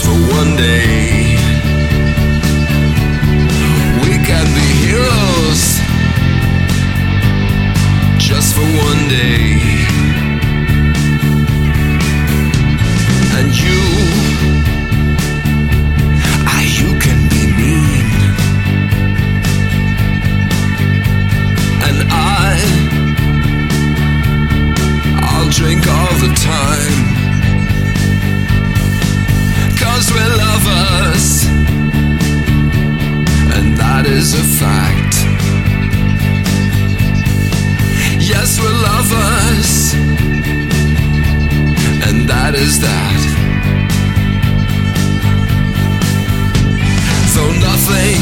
for one day. We can be heroes just for one day. And you can be mean, and I'll drink all the time, 'cause we're lovers, and that is a fact. Yes, we're lovers, and that is that. Though nothing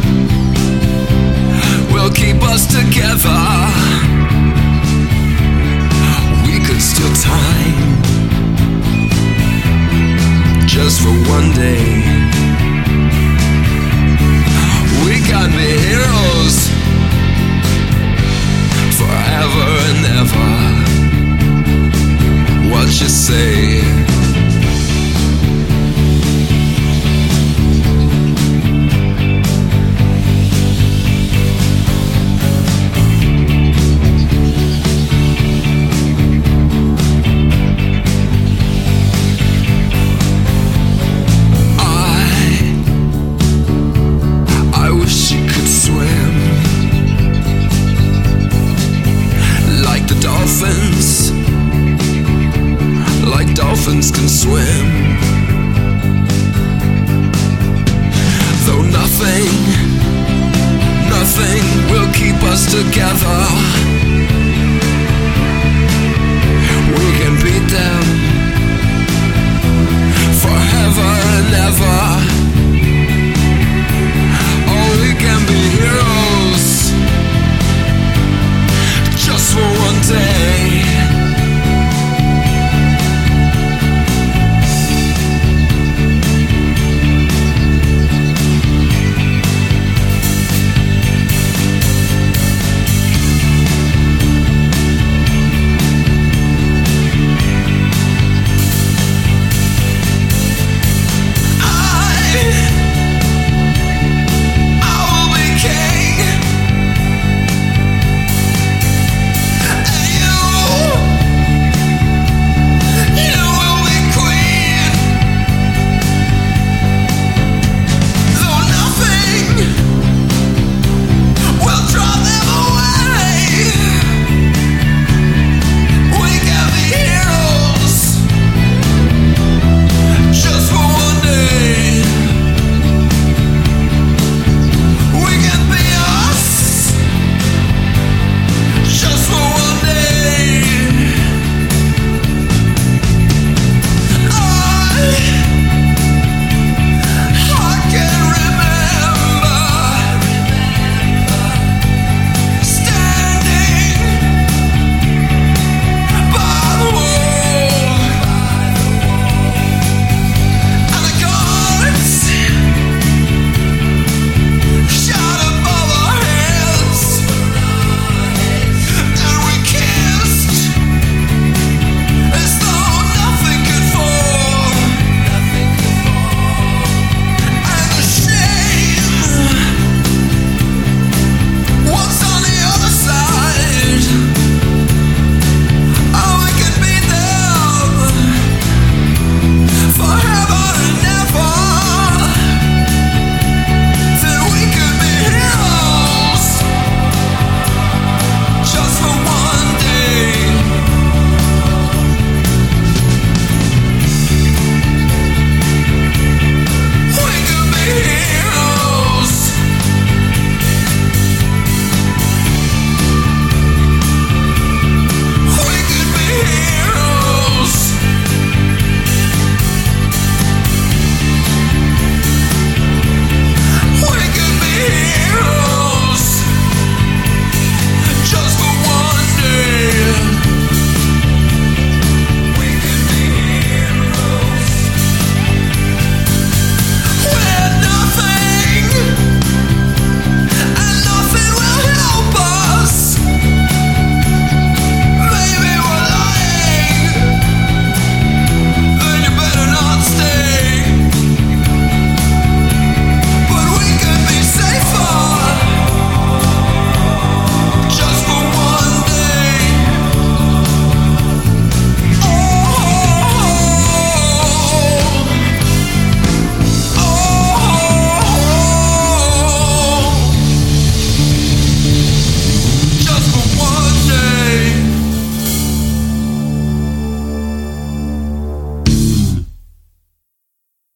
will keep us together, we could steal time just for one day. We can be heroes forever and ever. What you say? Like dolphins can swim. Though nothing will keep us together,